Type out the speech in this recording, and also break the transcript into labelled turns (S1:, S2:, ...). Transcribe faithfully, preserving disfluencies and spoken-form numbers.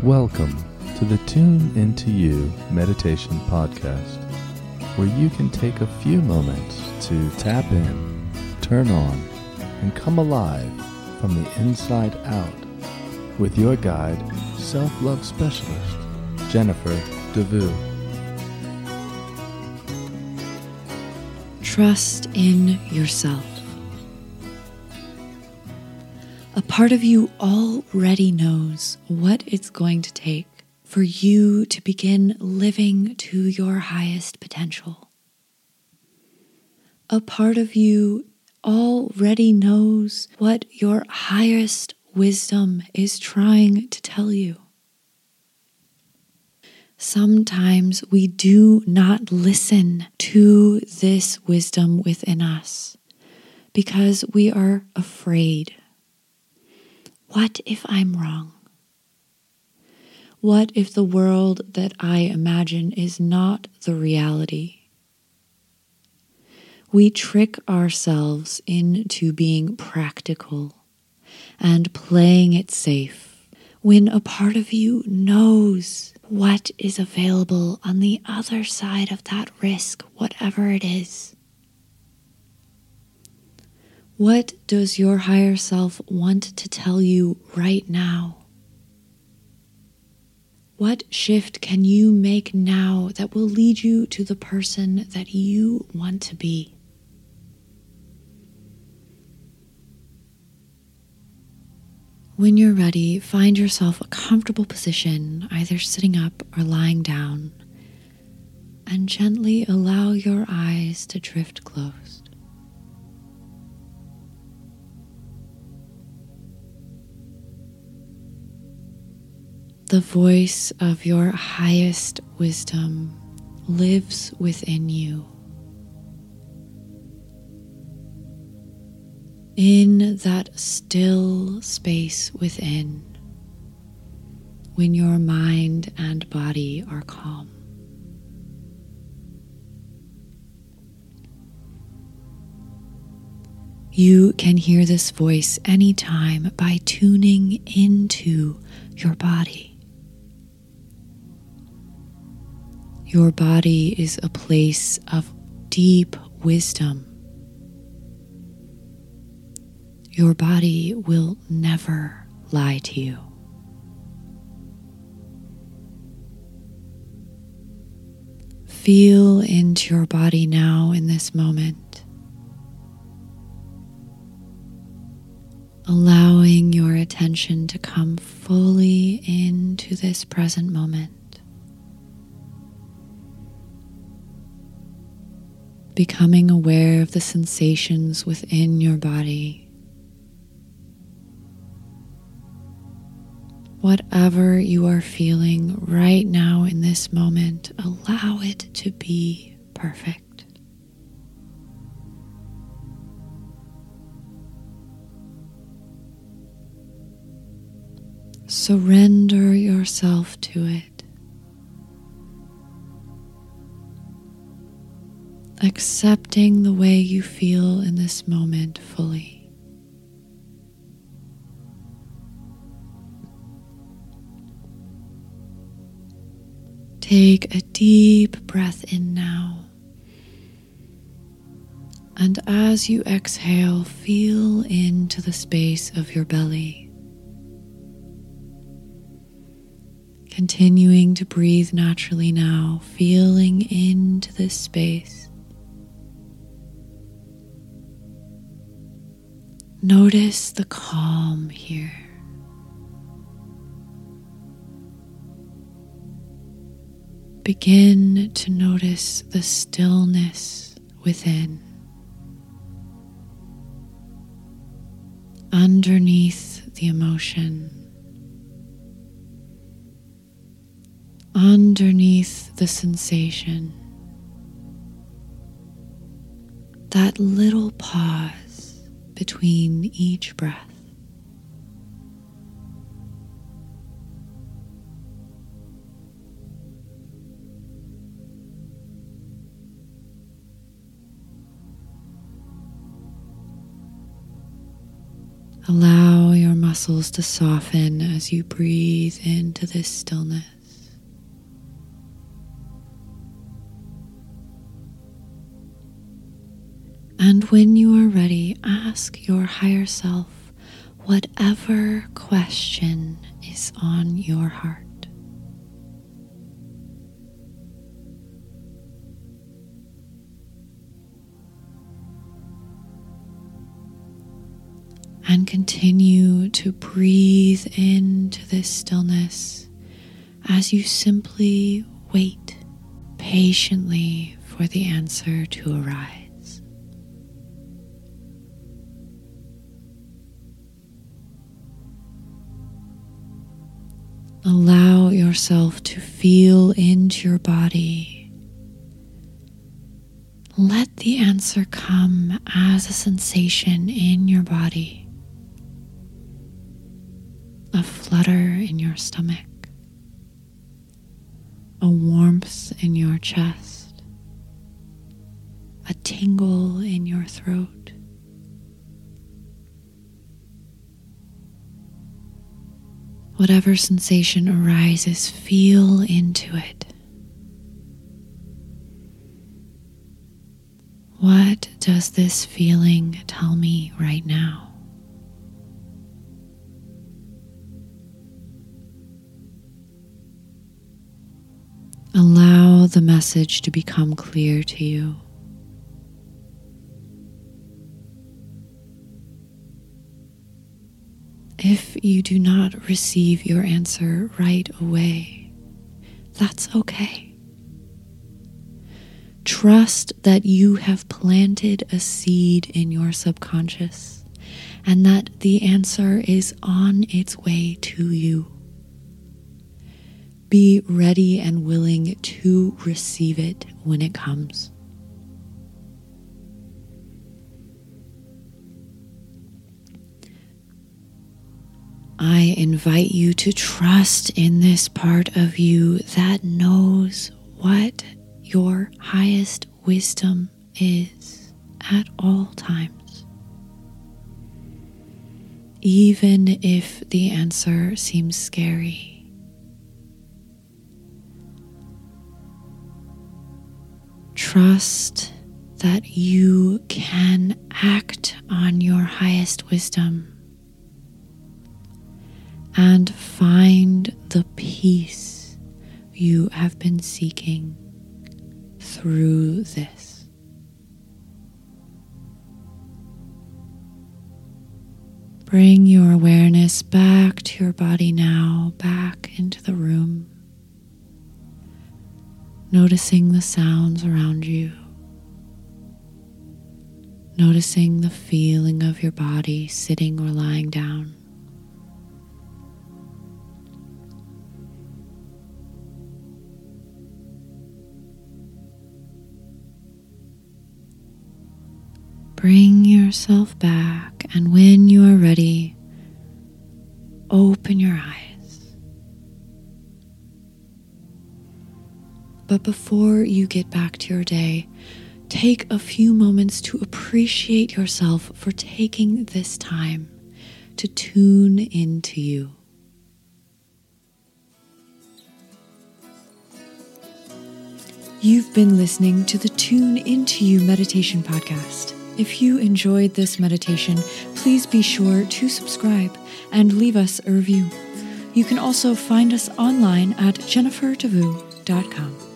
S1: Welcome to the Tune Into You Meditation Podcast, where you can take a few moments to tap in, turn on, and come alive from the inside out with your guide, self-love specialist, Jennifer DeVue.
S2: Trust in yourself. A part of you already knows what it's going to take for you to begin living to your highest potential. A part of you already knows what your highest wisdom is trying to tell you. Sometimes we do not listen to this wisdom within us because we are afraid. What if I'm wrong? What if the world that I imagine is not the reality? We trick ourselves into being practical and playing it safe when a part of you knows what is available on the other side of that risk, whatever it is. What does your higher self want to tell you right now? What shift can you make now that will lead you to the person that you want to be? When you're ready, find yourself a comfortable position, either sitting up or lying down, and gently allow your eyes to drift closed. The voice of your highest wisdom lives within you. In that still space within, when your mind and body are calm. You can hear this voice anytime by tuning into your body. Your body is a place of deep wisdom. Your body will never lie to you. Feel into your body now in this moment, allowing your attention to come fully into this present moment. Becoming aware of the sensations within your body. Whatever you are feeling right now in this moment, allow it to be perfect. Surrender yourself to it. Accepting the way you feel in this moment fully. Take a deep breath in now. And as you exhale, feel into the space of your belly. Continuing to breathe naturally now, feeling into this space. Notice the calm here. Begin to notice the stillness within. Underneath the emotion. Underneath the sensation. That little pause between each breath. Allow your muscles to soften as you breathe into this stillness. And when you are ready, ask your higher self whatever question is on your heart. And continue to breathe into this stillness as you simply wait patiently for the answer to arise. Allow yourself to feel into your body. Let the answer come as a sensation in your body. A flutter in your stomach, a warmth in your chest, a tingle in your throat. Whatever sensation arises, feel into it. What does this feeling tell me right now? Allow the message to become clear to you. If you do not receive your answer right away, that's okay. Trust that you have planted a seed in your subconscious and that the answer is on its way to you. Be ready and willing to receive it when it comes. I invite you to trust in this part of you that knows what your highest wisdom is at all times. Even if the answer seems scary. Trust that you can act on your highest wisdom and find the peace you have been seeking through this. Bring your awareness back to your body now, back into the room. Noticing the sounds around you. Noticing the feeling of your body sitting or lying down. Bring yourself back, and when you are ready, open your eyes. But before you get back to your day, take a few moments to appreciate yourself for taking this time to tune into you. You've been listening to the Tune Into You Meditation Podcast. If you enjoyed this meditation, please be sure to subscribe and leave us a review. You can also find us online at jennifer devoe dot com.